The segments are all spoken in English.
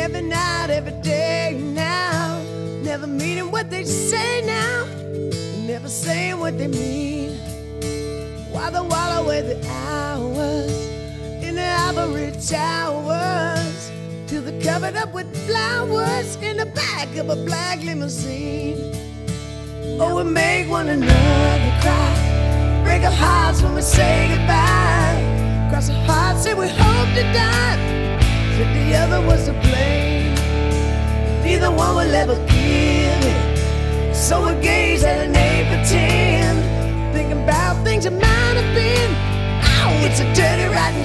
every night, every day now. Never meaning what they say now, never saying what they mean. While they while away the hours in the ivory towers, till they're covered up with flowers in the back of a black limousine. Oh, we make one another cry, break our hearts when we say goodbye. Cross our hearts, say we hope to die, said the other was to blame. Neither one will ever give it, so we gaze at an 8 for 10, thinking about things that might have been. Oh, it's a dirty, rotten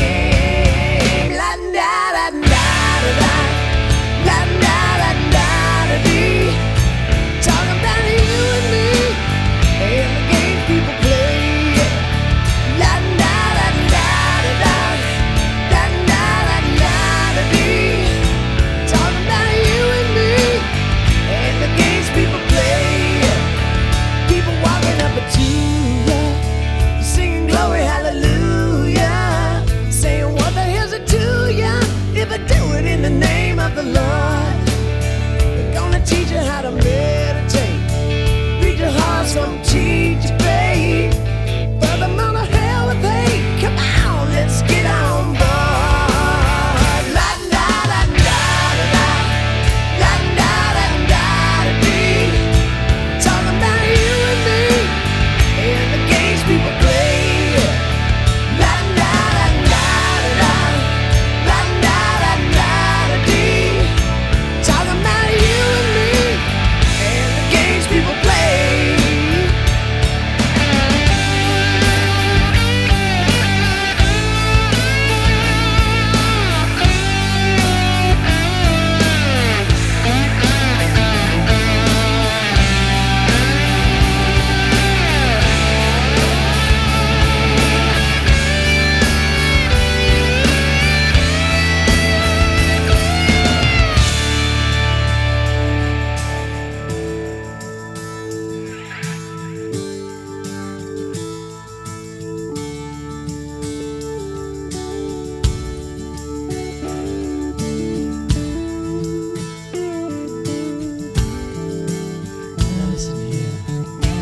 shame. La da da da da da, la da da da da dee. Talking about you and me and the games people play. La da da da da da, la da da da da dee. Talking about you and me and the games people play. People walking up to you, singing glory, hallelujah, saying what the hell's it to ya if I do it in the name of the Lord. We're gonna teach you how to meditate, read your hearts from teach you, babe. For the amount of hell we pay, come on, let's get on board. La da da da da da, la da da da da dee. Talking about you and me and the games people play. La da da da da da, la da da da da dee. Talking about you and me and the games people play.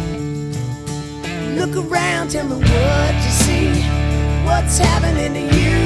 Look around, tell me what you see. What's happening to you